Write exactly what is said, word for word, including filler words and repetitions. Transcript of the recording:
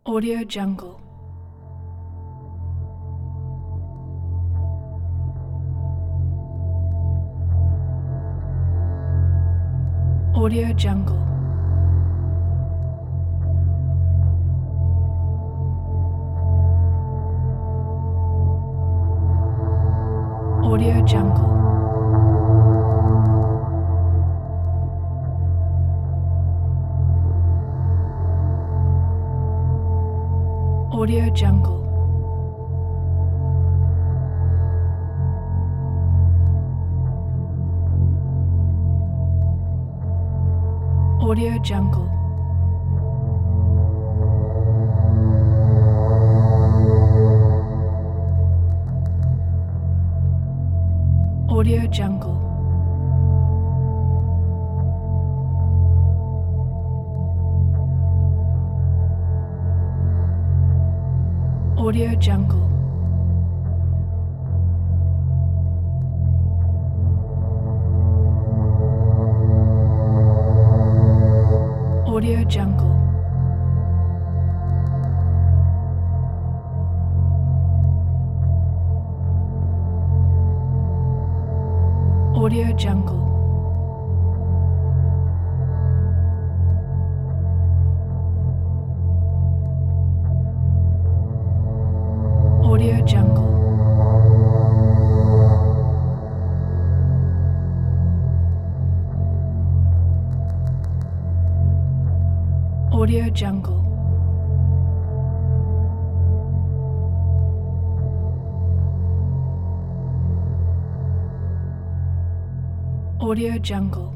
Audio Jungle. Audio Jungle. Audio Jungle. Audio Jungle. Audio Jungle. Audio Jungle. Audio Jungle. Audio Jungle. Audio Jungle. Audio Jungle. Audio Jungle. Audio Jungle.